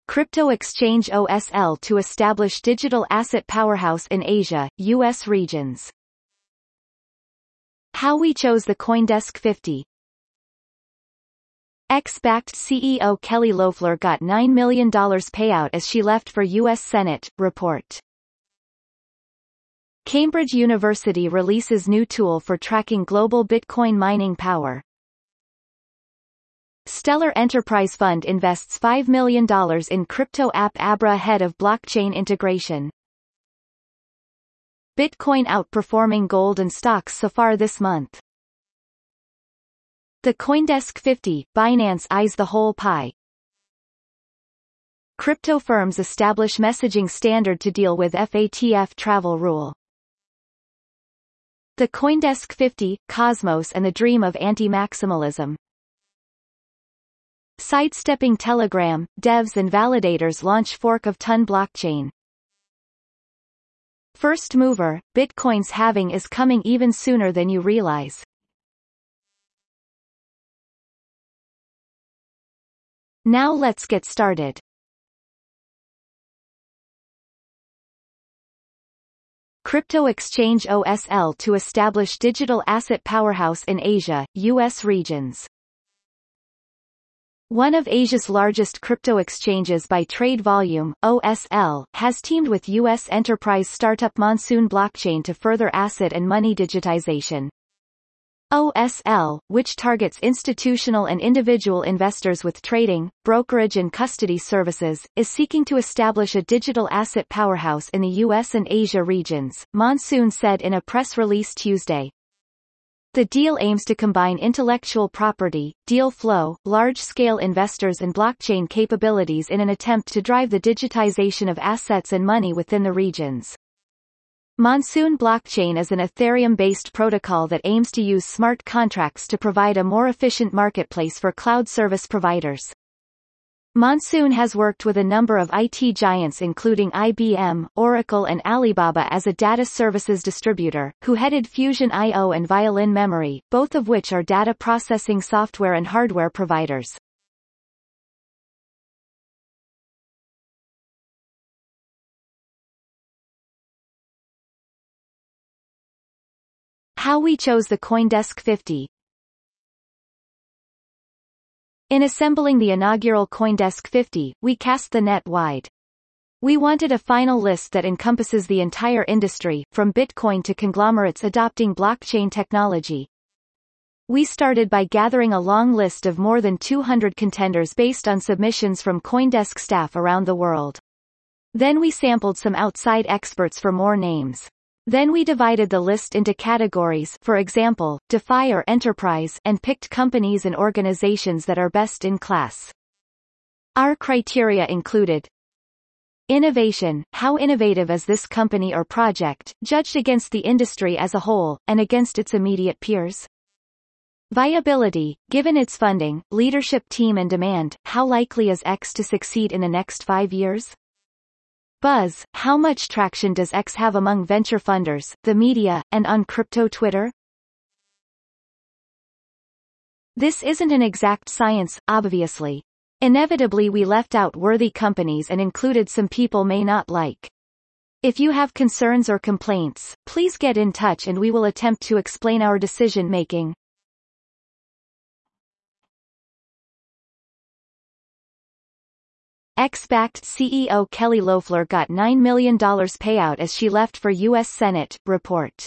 Crypto exchange OSL to establish digital asset powerhouse in Asia, US regions. How we chose the CoinDesk 50. X-backed CEO Kelly Loeffler got $9 million payout as she left for U.S. Senate, report. Cambridge University releases new tool for tracking global Bitcoin mining power. Stellar Enterprise Fund invests $5 million in crypto app Abra ahead of blockchain integration. Bitcoin outperforming gold and stocks so far this month. The CoinDesk 50, Binance eyes the whole pie. Crypto firms establish messaging standard to deal with FATF travel rule. The CoinDesk 50, Cosmos and the dream of anti-maximalism. Sidestepping Telegram, devs and validators launch fork of Ton blockchain. First mover, Bitcoin's halving is coming even sooner than you realize. Now let's get started. Crypto exchange OSL to establish digital asset powerhouse in Asia, US regions. One of Asia's largest crypto exchanges by trade volume, OSL, has teamed with U.S. enterprise startup Monsoon Blockchain to further asset and money digitization. OSL, which targets institutional and individual investors with trading, brokerage and custody services, is seeking to establish a digital asset powerhouse in the U.S. and Asia regions, Monsoon said in a press release Tuesday. The deal aims to combine intellectual property, deal flow, large-scale investors and blockchain capabilities in an attempt to drive the digitization of assets and money within the regions. Monsoon Blockchain is an Ethereum-based protocol that aims to use smart contracts to provide a more efficient marketplace for cloud service providers. Monsoon has worked with a number of IT giants including IBM, Oracle and Alibaba as a data services distributor, who headed Fusion IO and Violin Memory, both of which are data processing software and hardware providers. How we chose the CoinDesk 50. In assembling the inaugural CoinDesk 50, we cast the net wide. We wanted a final list that encompasses the entire industry, from Bitcoin to conglomerates adopting blockchain technology. We started by gathering a long list of more than 200 contenders based on submissions from CoinDesk staff around the world. Then we sampled some outside experts for more names. Then we divided the list into categories, for example, DeFi or enterprise, and picked companies and organizations that are best in class. Our criteria included innovation, how innovative is this company or project, judged against the industry as a whole, and against its immediate peers. Viability, given its funding, leadership team and demand, how likely is X to succeed in the next 5 years? Buzz, how much traction does X have among venture funders, the media, and on crypto Twitter? This isn't an exact science, obviously. Inevitably we left out worthy companies and included some people may not like. If you have concerns or complaints, please get in touch and we will attempt to explain our decision-making. X-backed CEO Kelly Loeffler got $9 million payout as she left for U.S. Senate, report.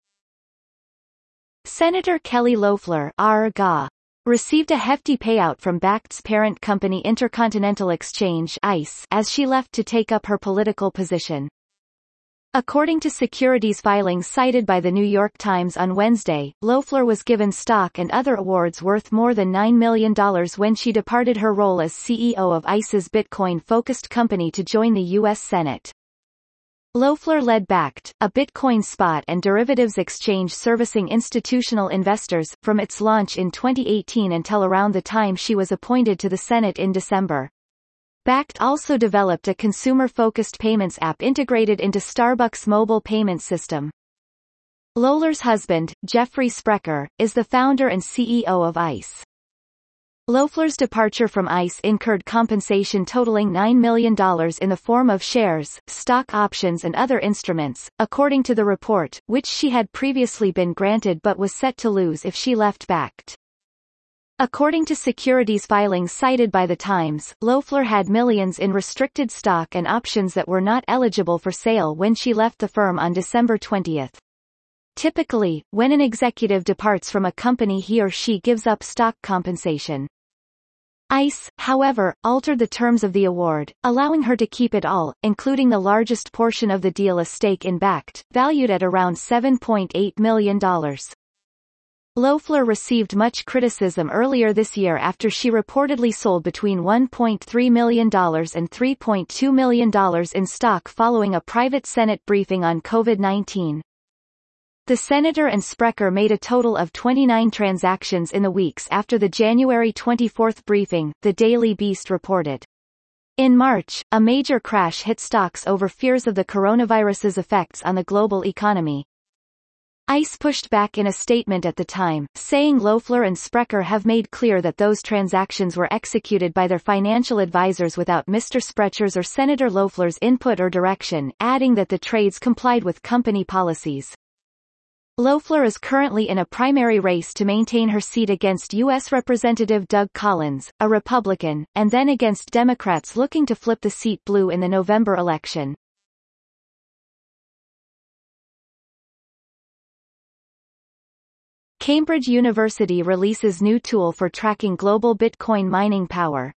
Senator Kelly Loeffler (RGA) received a hefty payout from Bakkt's parent company Intercontinental Exchange (ICE) as she left to take up her political position. According to securities filings cited by the New York Times on Wednesday, Loeffler was given stock and other awards worth more than $9 million when she departed her role as CEO of ICE's Bitcoin-focused company to join the U.S. Senate. Loeffler led Bakkt, a Bitcoin spot and derivatives exchange servicing institutional investors, from its launch in 2018 until around the time she was appointed to the Senate in December. Bakkt also developed a consumer-focused payments app integrated into Starbucks' mobile payment system. Loeffler's husband, Jeffrey Sprecher, is the founder and CEO of ICE. Loeffler's departure from ICE incurred compensation totaling $9 million in the form of shares, stock options and other instruments, according to the report, which she had previously been granted but was set to lose if she left Bakkt. According to securities filings cited by The Times, Loeffler had millions in restricted stock and options that were not eligible for sale when she left the firm on December 20. Typically, when an executive departs from a company he or she gives up stock compensation. ICE, however, altered the terms of the award, allowing her to keep it all, including the largest portion of the deal, a stake in Bakkt, valued at around $7.8 million. Loeffler received much criticism earlier this year after she reportedly sold between $1.3 million and $3.2 million in stock following a private Senate briefing on COVID-19. The senator and Sprecher made a total of 29 transactions in the weeks after the January 24 briefing, the Daily Beast reported. In March, a major crash hit stocks over fears of the coronavirus's effects on the global economy. ICE pushed back in a statement at the time, saying Loeffler and Sprecher have made clear that those transactions were executed by their financial advisors without Mr. Sprecher's or Senator Loeffler's input or direction, adding that the trades complied with company policies. Loeffler is currently in a primary race to maintain her seat against U.S. Representative Doug Collins, a Republican, and then against Democrats looking to flip the seat blue in the November election. Cambridge University releases new tool for tracking global Bitcoin mining power.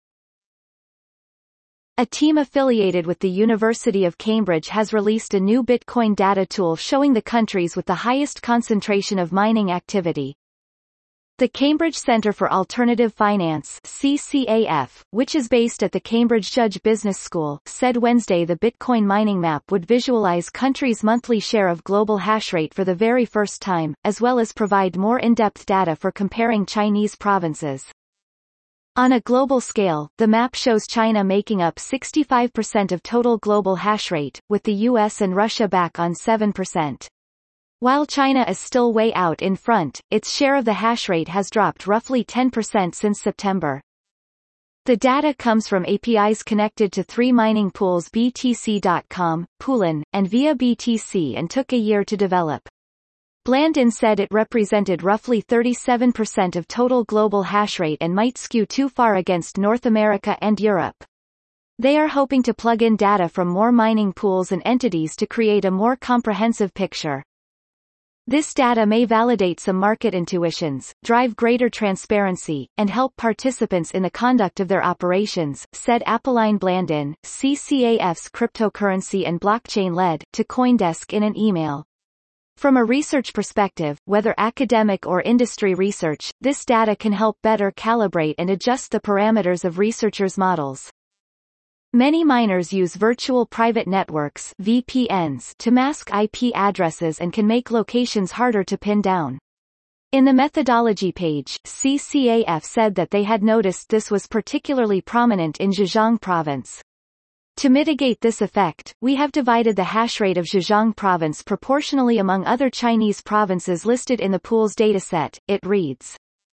A team affiliated with the University of Cambridge has released a new Bitcoin data tool showing the countries with the highest concentration of mining activity. The Cambridge Centre for Alternative Finance (CCAF), which is based at the Cambridge Judge Business School, said Wednesday the Bitcoin mining map would visualize countries' monthly share of global hash rate for the very first time, as well as provide more in-depth data for comparing Chinese provinces. On a global scale, the map shows China making up 65% of total global hash rate, with the US and Russia back on 7%. While China is still way out in front, its share of the hash rate has dropped roughly 10% since September. The data comes from APIs connected to 3 mining pools: BTC.com, Poolin, and Via BTC, and took a year to develop. Blandin said it represented roughly 37% of total global hash rate and might skew too far against North America and Europe. They are hoping to plug in data from more mining pools and entities to create a more comprehensive picture. This data may validate some market intuitions, drive greater transparency, and help participants in the conduct of their operations, said Apolline Blandin, CCAF's cryptocurrency and blockchain lead, to CoinDesk in an email. From a research perspective, whether academic or industry research, this data can help better calibrate and adjust the parameters of researchers' models. Many miners use virtual private networks (VPNs) to mask IP addresses and can make locations harder to pin down. In the methodology page, CCAF said that they had noticed this was particularly prominent in Zhejiang province. To mitigate this effect, we have divided the hash rate of Zhejiang province proportionally among other Chinese provinces listed in the pool's dataset, it reads.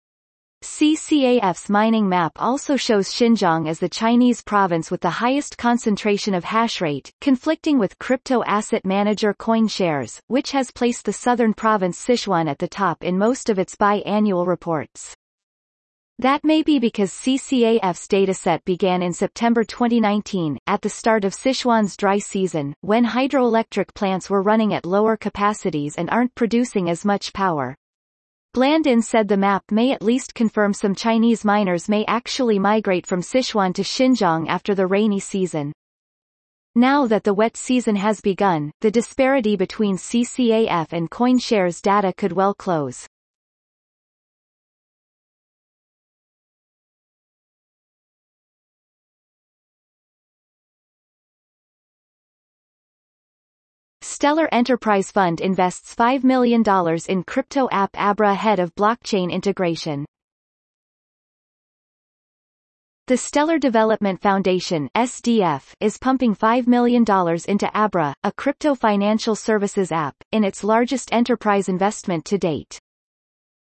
CCAF's mining map also shows Xinjiang as the Chinese province with the highest concentration of hash rate, conflicting with crypto asset manager CoinShares, which has placed the southern province Sichuan at the top in most of its bi-annual reports. That may be because CCAF's dataset began in September 2019, at the start of Sichuan's dry season, when hydroelectric plants were running at lower capacities and aren't producing as much power. Blandin said the map may at least confirm some Chinese miners may actually migrate from Sichuan to Xinjiang after the rainy season. Now that the wet season has begun, the disparity between CCAF and CoinShares data could well close. Stellar Enterprise Fund invests $5 million in crypto app Abra ahead of blockchain integration. The Stellar Development Foundation (SDF) is pumping $5 million into Abra, a crypto financial services app, in its largest enterprise investment to date.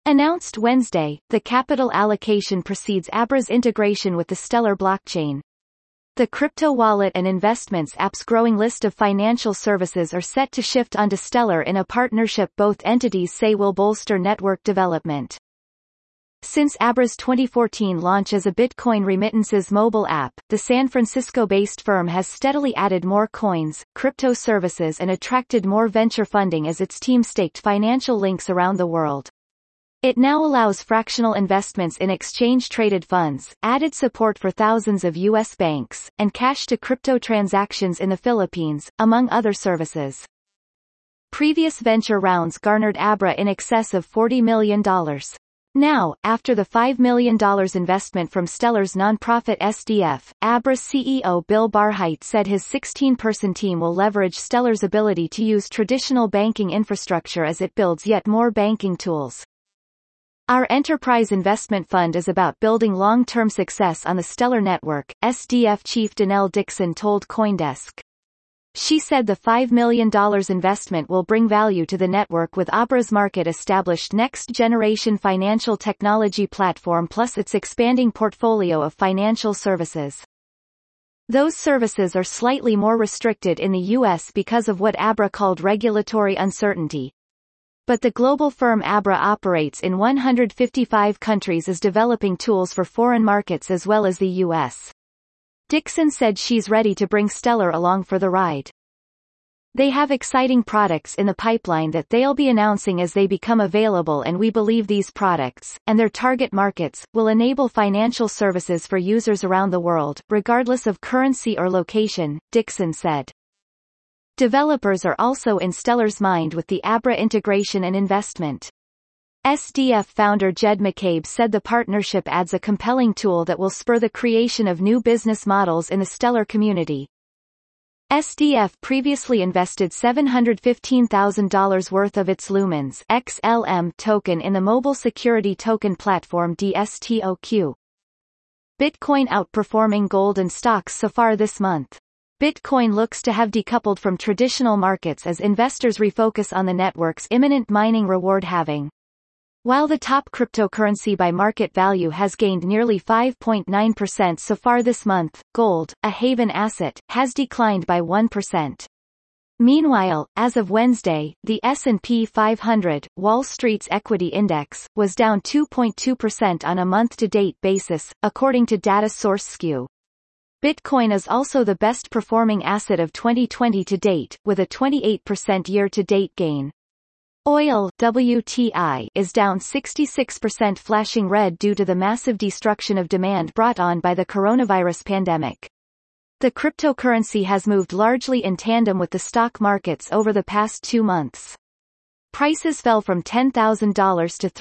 Announced Wednesday, the capital allocation precedes Abra's integration with the Stellar blockchain. The crypto wallet and investments app's growing list of financial services are set to shift onto Stellar in a partnership both entities say will bolster network development. Since Abra's 2014 launch as a Bitcoin remittances mobile app, the San Francisco-based firm has steadily added more coins, crypto services and attracted more venture funding as its team staked financial links around the world. It now allows fractional investments in exchange-traded funds, added support for thousands of U.S. banks, and cash-to-crypto transactions in the Philippines, among other services. Previous venture rounds garnered Abra in excess of $40 million. Now, after the $5 million investment from Stellar's nonprofit SDF, Abra CEO Bill Barheit said his 16-person team will leverage Stellar's ability to use traditional banking infrastructure as it builds yet more banking tools. Our enterprise investment fund is about building long-term success on the Stellar network, SDF chief Danelle Dixon told CoinDesk. She said the $5 million investment will bring value to the network with Abra's market-established next-generation financial technology platform plus its expanding portfolio of financial services. Those services are slightly more restricted in the U.S. because of what Abra called regulatory uncertainty. But the global firm Abra operates in 155 countries is developing tools for foreign markets as well as the U.S. Dixon said she's ready to bring Stellar along for the ride. They have exciting products in the pipeline that they'll be announcing as they become available, and we believe these products, and their target markets, will enable financial services for users around the world, regardless of currency or location, Dixon said. Developers are also in Stellar's mind with the Abra integration and investment. SDF founder Jed McCabe said the partnership adds a compelling tool that will spur the creation of new business models in the Stellar community. SDF previously invested $715,000 worth of its Lumens XLM token in the mobile security token platform DSTOQ. Bitcoin outperforming gold and stocks so far this month. Bitcoin looks to have decoupled from traditional markets as investors refocus on the network's imminent mining reward halving. While the top cryptocurrency by market value has gained nearly 5.9% so far this month, gold, a haven asset, has declined by 1%. Meanwhile, as of Wednesday, the S&P 500, Wall Street's equity index, was down 2.2% on a month-to-date basis, according to data source Skew. Bitcoin is also the best-performing asset of 2020 to date, with a 28% year-to-date gain. Oil WTI is down 66%, flashing red due to the massive destruction of demand brought on by the coronavirus pandemic. The cryptocurrency has moved largely in tandem with the stock markets over the past 2 months. Prices fell from $10,000 to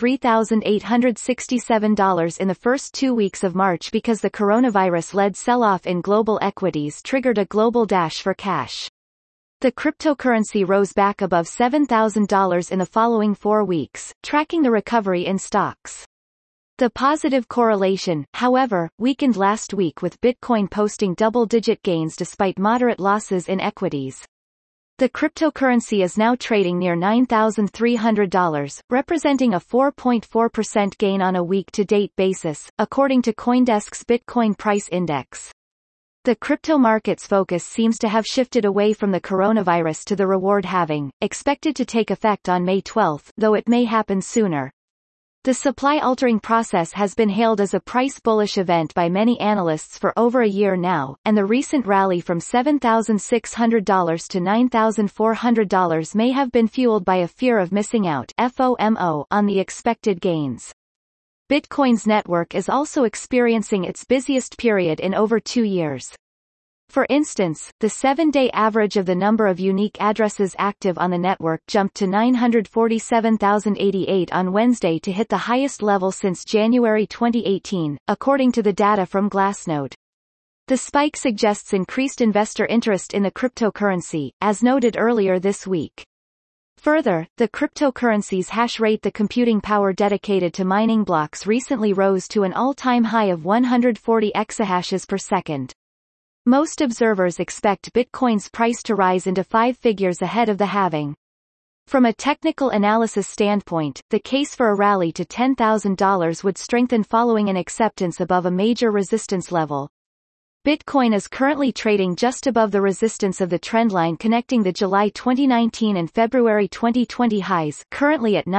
$3,867 in the first 2 weeks of March because the coronavirus-led sell-off in global equities triggered a global dash for cash. The cryptocurrency rose back above $7,000 in the following 4 weeks, tracking the recovery in stocks. The positive correlation, however, weakened last week with Bitcoin posting double-digit gains despite moderate losses in equities. The cryptocurrency is now trading near $9,300, representing a 4.4% gain on a week-to-date basis, according to CoinDesk's Bitcoin Price Index. The crypto market's focus seems to have shifted away from the coronavirus to the reward halving, expected to take effect on May 12, though it may happen sooner. The supply-altering process has been hailed as a price-bullish event by many analysts for over a year now, and the recent rally from $7,600 to $9,400 may have been fueled by a fear of missing out (FOMO) on the expected gains. Bitcoin's network is also experiencing its busiest period in over 2 years. For instance, the 7-day average of the number of unique addresses active on the network jumped to 947,088 on Wednesday to hit the highest level since January 2018, according to the data from Glassnode. The spike suggests increased investor interest in the cryptocurrency, as noted earlier this week. Further, the cryptocurrency's hash rate, the computing power dedicated to mining blocks, recently rose to an all-time high of 140 exahashes per second. Most observers expect Bitcoin's price to rise into 5 figures ahead of the halving. From a technical analysis standpoint, the case for a rally to $10,000 would strengthen following an acceptance above a major resistance level. Bitcoin is currently trading just above the resistance of the trendline connecting the July 2019 and February 2020 highs, currently at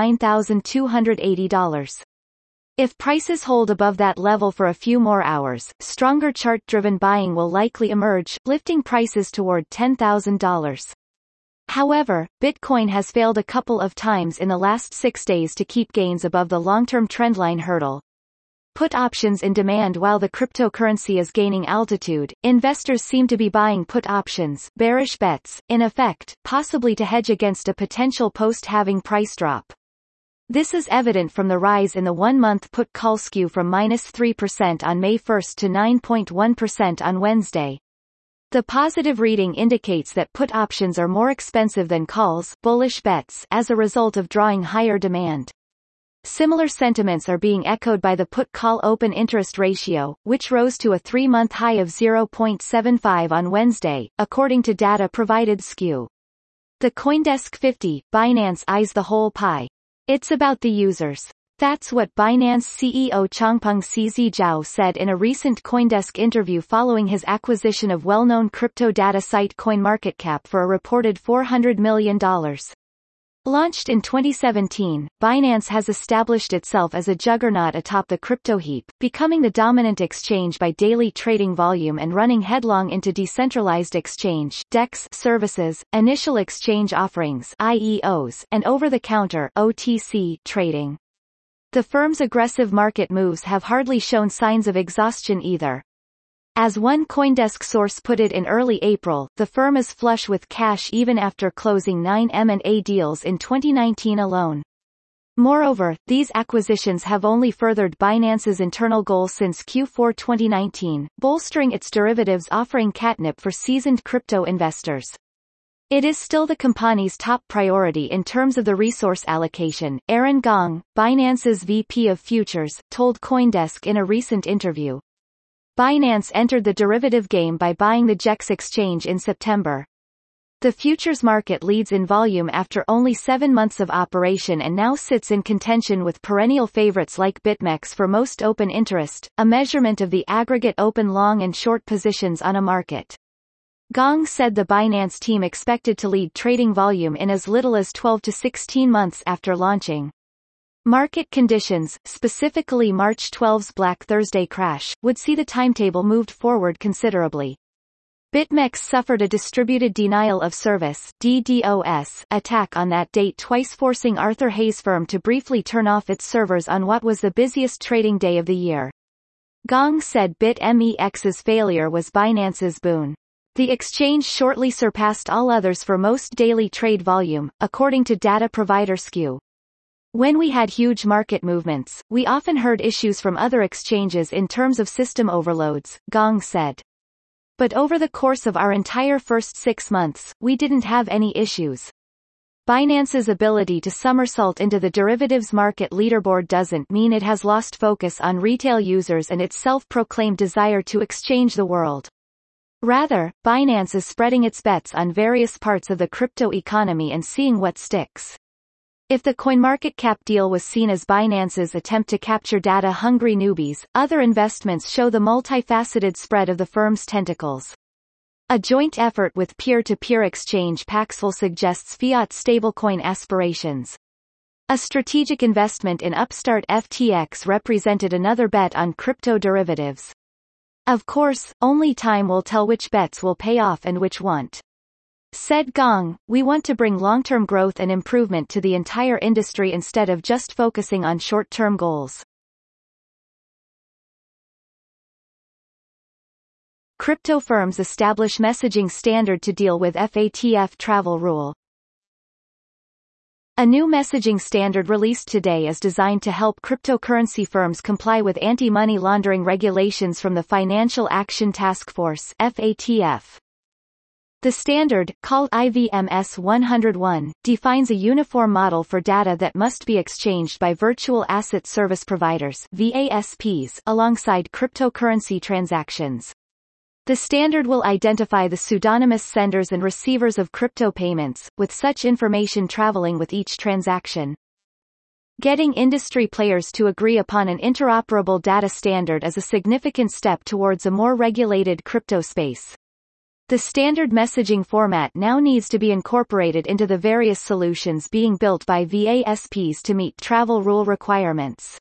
$9,280. If prices hold above that level for a few more hours, stronger chart-driven buying will likely emerge, lifting prices toward $10,000. However, Bitcoin has failed a couple of times in the last 6 days to keep gains above the long-term trendline hurdle. Put options in demand. While the cryptocurrency is gaining altitude, investors seem to be buying put options, bearish bets, in effect, possibly to hedge against a potential post-halving price drop. This is evident from the rise in the one-month put-call skew from -3% on May 1 to 9.1% on Wednesday. The positive reading indicates that put options are more expensive than calls, bullish bets, as a result of drawing higher demand. Similar sentiments are being echoed by the put-call open interest ratio, which rose to a 3-month high of 0.75 on Wednesday, according to data provided Skew. The CoinDesk 50, Binance eyes the whole pie. It's about the users. That's what Binance CEO Changpeng CZ Zhao said in a recent CoinDesk interview following his acquisition of well-known crypto data site CoinMarketCap for a reported $400 million. Launched in 2017, Binance has established itself as a juggernaut atop the crypto heap, becoming the dominant exchange by daily trading volume and running headlong into decentralized exchange (DEX) services, initial exchange offerings (IEOs), and over-the-counter (OTC) trading. The firm's aggressive market moves have hardly shown signs of exhaustion either. As one CoinDesk source put it in early April, the firm is flush with cash even after closing 9 M&A deals in 2019 alone. Moreover, these acquisitions have only furthered Binance's internal goals since Q4 2019, bolstering its derivatives offering catnip for seasoned crypto investors. It is still the company's top priority in terms of the resource allocation, Aaron Gong, Binance's VP of Futures, told CoinDesk in a recent interview. Binance entered the derivative game by buying the GEX exchange in September. The futures market leads in volume after only 7 months of operation and now sits in contention with perennial favorites like BitMEX for most open interest, a measurement of the aggregate open long and short positions on a market. Gong said the Binance team expected to lead trading volume in as little as 12 to 16 months after launching. Market conditions, specifically March 12's Black Thursday crash, would see the timetable moved forward considerably. BitMEX suffered a distributed denial of service (DDoS) attack on that date, twice forcing Arthur Hayes' firm to briefly turn off its servers on what was the busiest trading day of the year. Gong said BitMEX's failure was Binance's boon. The exchange shortly surpassed all others for most daily trade volume, according to data provider Skew. When we had huge market movements, we often heard issues from other exchanges in terms of system overloads, Gong said. But over the course of our entire first 6 months, we didn't have any issues. Binance's ability to somersault into the derivatives market leaderboard doesn't mean it has lost focus on retail users and its self-proclaimed desire to exchange the world. Rather, Binance is spreading its bets on various parts of the crypto economy and seeing what sticks. If the CoinMarketCap deal was seen as Binance's attempt to capture data-hungry newbies, other investments show the multifaceted spread of the firm's tentacles. A joint effort with peer-to-peer exchange Paxful suggests fiat stablecoin aspirations. A strategic investment in upstart FTX represented another bet on crypto derivatives. Of course, only time will tell which bets will pay off and which won't. Said Gong, we want to bring long-term growth and improvement to the entire industry instead of just focusing on short-term goals. Crypto firms establish messaging standard to deal with FATF travel rule. A new messaging standard released today is designed to help cryptocurrency firms comply with anti-money laundering regulations from the Financial Action Task Force (FATF). The standard, called IVMS 101, defines a uniform model for data that must be exchanged by virtual asset service providers (VASPs) alongside cryptocurrency transactions. The standard will identify the pseudonymous senders and receivers of crypto payments, with such information traveling with each transaction. Getting industry players to agree upon an interoperable data standard is a significant step towards a more regulated crypto space. The standard messaging format now needs to be incorporated into the various solutions being built by VASPs to meet travel rule requirements.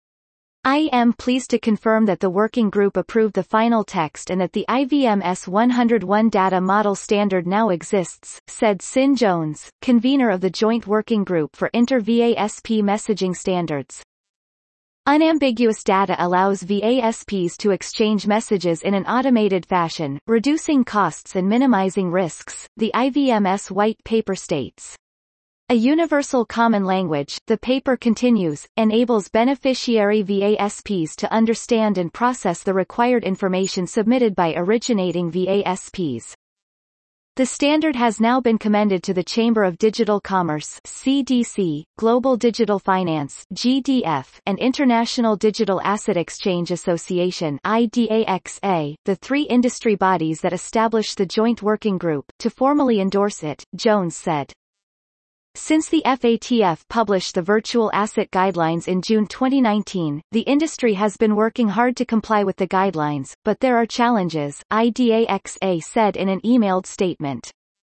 I am pleased to confirm that the working group approved the final text and that the IVMS 101 data model standard now exists, said Sin Jones, convener of the Joint Working Group for Inter-VASP Messaging Standards. Unambiguous data allows VASPs to exchange messages in an automated fashion, reducing costs and minimizing risks, the IVMS white paper states. A universal common language, the paper continues, enables beneficiary VASPs to understand and process the required information submitted by originating VASPs. The standard has now been commended to the Chamber of Digital Commerce (CDC), Global Digital Finance (GDF), and International Digital Asset Exchange Association (IDAXA), the three industry bodies that establish the Joint Working Group, to formally endorse it, Jones said. Since the FATF published the Virtual Asset Guidelines in June 2019, the industry has been working hard to comply with the guidelines, but there are challenges, IDAXA said in an emailed statement.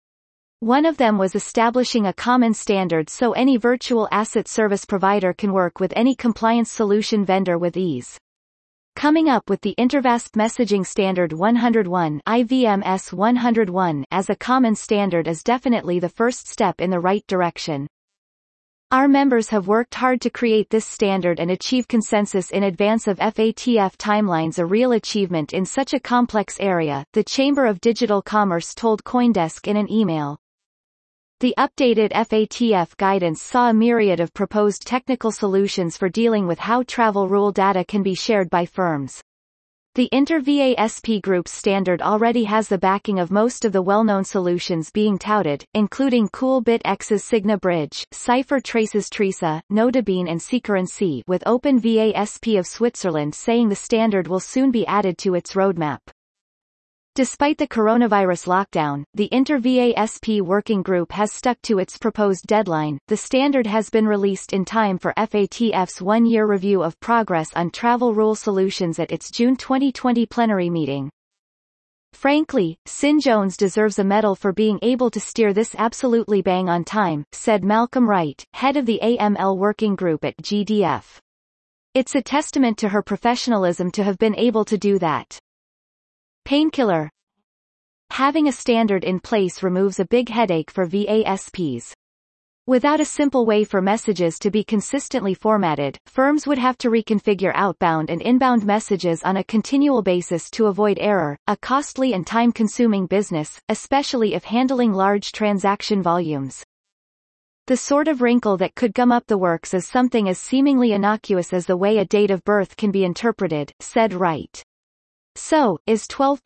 One of them was establishing a common standard so any virtual asset service provider can work with any compliance solution vendor with ease. Coming up with the InterVASP Messaging Standard 101 (IVMS 101) as a common standard is definitely the first step in the right direction. Our members have worked hard to create this standard and achieve consensus in advance of FATF timelines, a real achievement in such a complex area, the Chamber of Digital Commerce told CoinDesk in an email. The updated FATF guidance saw a myriad of proposed technical solutions for dealing with how travel rule data can be shared by firms. The Inter-VASP Group's standard already has the backing of most of the well-known solutions being touted, including CoolBitX's Signa Bridge, CipherTrace's Trisa, Notabean and SecurenC, with OpenVASP of Switzerland saying the standard will soon be added to its roadmap. Despite the coronavirus lockdown, the Inter-VASP working group has stuck to its proposed deadline. The standard has been released in time for FATF's one-year review of progress on travel rule solutions at its June 2020 plenary meeting. Frankly, Sin Jones deserves a medal for being able to steer this absolutely bang on time, said Malcolm Wright, head of the AML working group at GDF. It's a testament to her professionalism to have been able to do that. Painkiller. Having a standard in place removes a big headache for VASPs. Without a simple way for messages to be consistently formatted, firms would have to reconfigure outbound and inbound messages on a continual basis to avoid error, a costly and time-consuming business, especially if handling large transaction volumes. The sort of wrinkle that could gum up the works is something as seemingly innocuous as the way a date of birth can be interpreted, said Wright. So, is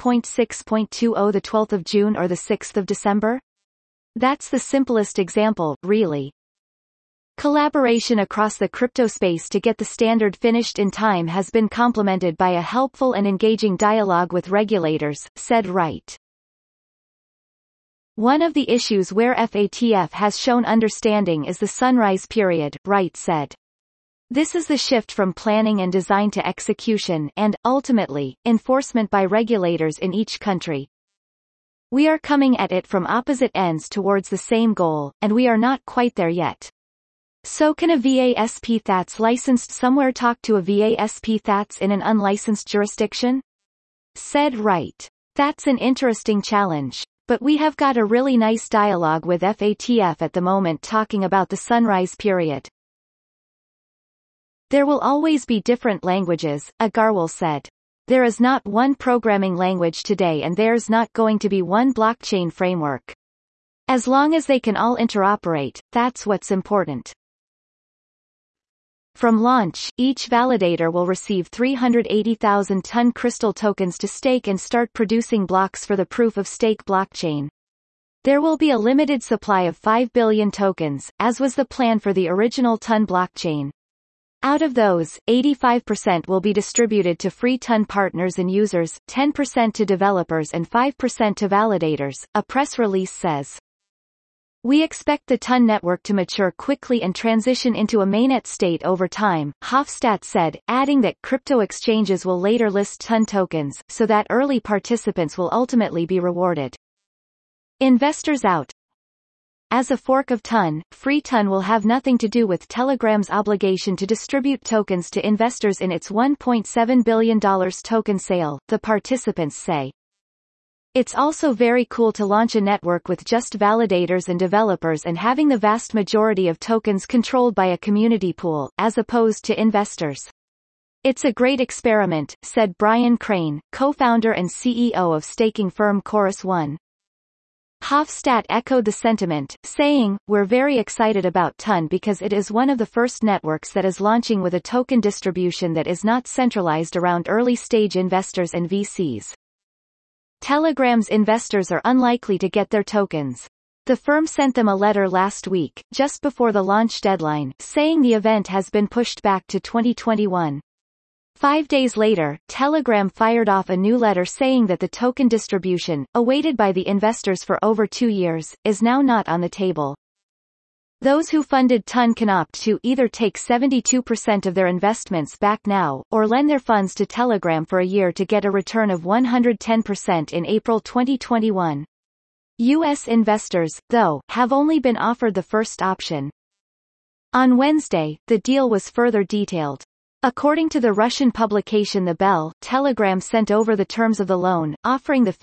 12.6.20 the 12th of June or the 6th of December? That's the simplest example, really. Collaboration across the crypto space to get the standard finished in time has been complemented by a helpful and engaging dialogue with regulators, said Wright. One of the issues where FATF has shown understanding is the sunrise period, Wright said. This is the shift from planning and design to execution and, ultimately, enforcement by regulators in each country. We are coming at it from opposite ends towards the same goal, and we are not quite there yet. So can a VASP that's licensed somewhere talk to a VASP that's in an unlicensed jurisdiction? Said Wright. That's an interesting challenge. But we have got a really nice dialogue with FATF at the moment talking about the sunrise period. There will always be different languages, Agarwal said. There is not one programming language today and there's not going to be one blockchain framework. As long as they can all interoperate, that's what's important. From launch, each validator will receive 380,000-ton crystal tokens to stake and start producing blocks for the proof-of-stake blockchain. There will be a limited supply of 5 billion tokens, as was the plan for the original ton blockchain. Out of those, 85% will be distributed to free TON partners and users, 10% to developers and 5% to validators, a press release says. We expect the TON network to mature quickly and transition into a mainnet state over time, Hofstadt said, adding that crypto exchanges will later list TON tokens, so that early participants will ultimately be rewarded. Investors out. As a fork of TON, Free TON will have nothing to do with Telegram's obligation to distribute tokens to investors in its $1.7 billion token sale, the participants say. It's also very cool to launch a network with just validators and developers and having the vast majority of tokens controlled by a community pool, as opposed to investors. It's a great experiment, said Brian Crane, co-founder and CEO of staking firm Chorus One. Hofstadt echoed the sentiment, saying, "We're very excited about TON because it is one of the first networks that is launching with a token distribution that is not centralized around early-stage investors and VCs. Telegram's investors are unlikely to get their tokens. The firm sent them a letter last week, just before the launch deadline, saying the event has been pushed back to 2021. 5 days later, Telegram fired off a new letter saying that the token distribution, awaited by the investors for over 2 years, is now not on the table. Those who funded TON can opt to either take 72% of their investments back now, or lend their funds to Telegram for a year to get a return of 110% in April 2021. U.S. investors, though, have only been offered the first option. On Wednesday, the deal was further detailed. According to the Russian publication The Bell, Telegram sent over the terms of the loan, offering the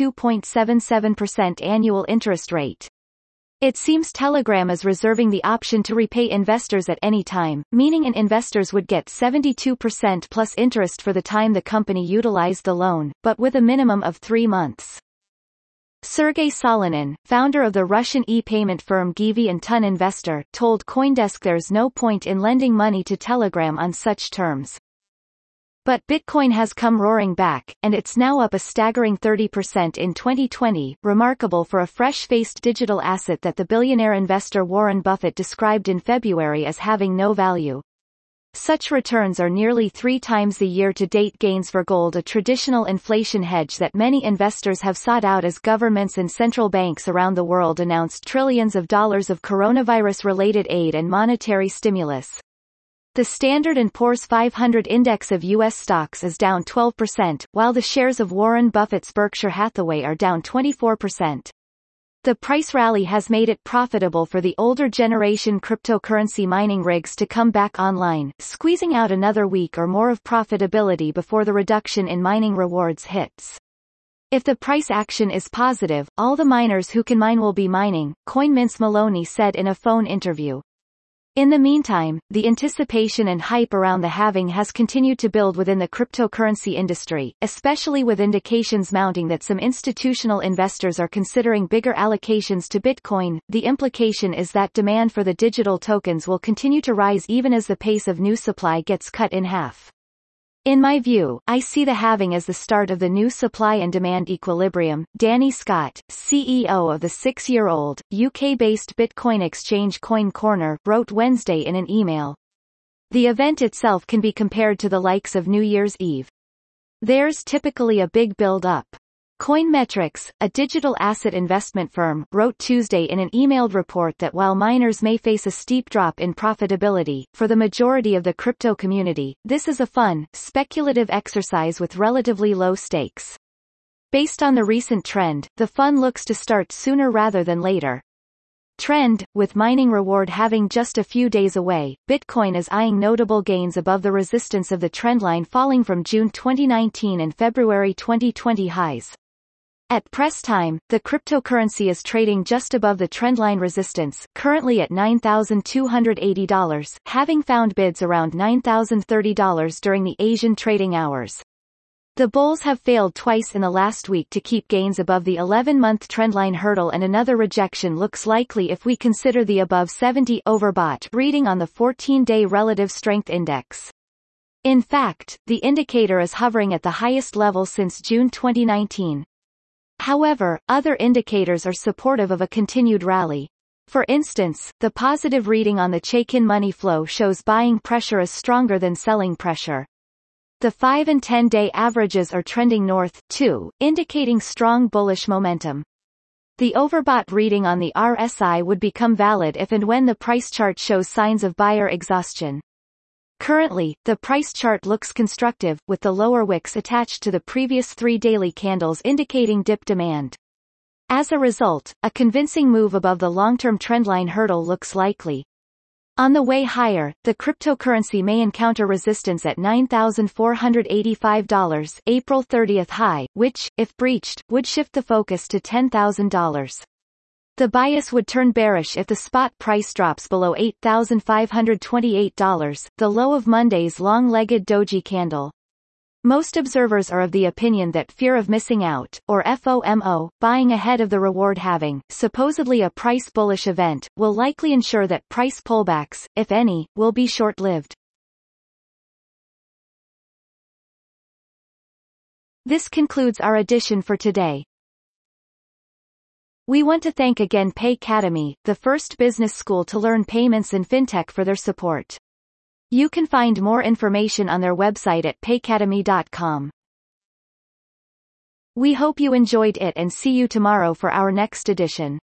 52.77% annual interest rate. It seems Telegram is reserving the option to repay investors at any time, meaning investors would get 72% plus interest for the time the company utilized the loan, but with a minimum of 3 months. Sergey Solonin, founder of the Russian e-payment firm Givi and TON investor, told CoinDesk there's no point in lending money to Telegram on such terms. But Bitcoin has come roaring back, and it's now up a staggering 30% in 2020, remarkable for a fresh-faced digital asset that the billionaire investor Warren Buffett described in February as having no value. Such returns are nearly 3 times the year-to-date gains for gold, a traditional inflation hedge that many investors have sought out as governments and central banks around the world announced trillions of dollars of coronavirus-related aid and monetary stimulus. The Standard & Poor's 500 index of U.S. stocks is down 12%, while the shares of Warren Buffett's Berkshire Hathaway are down 24%. The price rally has made it profitable for the older generation cryptocurrency mining rigs to come back online, squeezing out another week or more of profitability before the reduction in mining rewards hits. If the price action is positive, all the miners who can mine will be mining, CoinMint's Maloney said in a phone interview. In the meantime, the anticipation and hype around the halving has continued to build within the cryptocurrency industry, especially with indications mounting that some institutional investors are considering bigger allocations to Bitcoin. The implication is that demand for the digital tokens will continue to rise even as the pace of new supply gets cut in half. In my view, I see the halving as the start of the new supply and demand equilibrium, Danny Scott, CEO of the 6-year-old, UK-based Bitcoin exchange Coin Corner, wrote Wednesday in an email. The event itself can be compared to the likes of New Year's Eve. There's typically a big build-up. Coinmetrics, a digital asset investment firm, wrote Tuesday in an emailed report that while miners may face a steep drop in profitability, for the majority of the crypto community, this is a fun, speculative exercise with relatively low stakes. Based on the recent trend, the fun looks to start sooner rather than later. Trend, with mining reward having just a few days away, Bitcoin is eyeing notable gains above the resistance of the trendline falling from June 2019 and February 2020 highs. At press time, the cryptocurrency is trading just above the trendline resistance, currently at $9,280, having found bids around $9,030 during the Asian trading hours. The bulls have failed twice in the last week to keep gains above the 11-month trendline hurdle, and another rejection looks likely if we consider the above 70 overbought reading on the 14-day relative strength index. In fact, the indicator is hovering at the highest level since June 2019. However, other indicators are supportive of a continued rally. For instance, the positive reading on the Chaikin money flow shows buying pressure is stronger than selling pressure. The 5 and 10-day averages are trending north, too, indicating strong bullish momentum. The overbought reading on the RSI would become valid if and when the price chart shows signs of buyer exhaustion. Currently, the price chart looks constructive, with the lower wicks attached to the previous 3 daily candles indicating dip demand. As a result, a convincing move above the long-term trendline hurdle looks likely. On the way higher, the cryptocurrency may encounter resistance at $9,485, April 30th high, which, if breached, would shift the focus to $10,000. The bias would turn bearish if the spot price drops below $8,528, the low of Monday's long-legged doji candle. Most observers are of the opinion that fear of missing out, or FOMO, buying ahead of the reward halving, supposedly a price bullish event, will likely ensure that price pullbacks, if any, will be short-lived. This concludes our edition for today. We want to thank again Paycademy, the first business school to learn payments and fintech, for their support. You can find more information on their website at paycademy.com. We hope you enjoyed it and see you tomorrow for our next edition.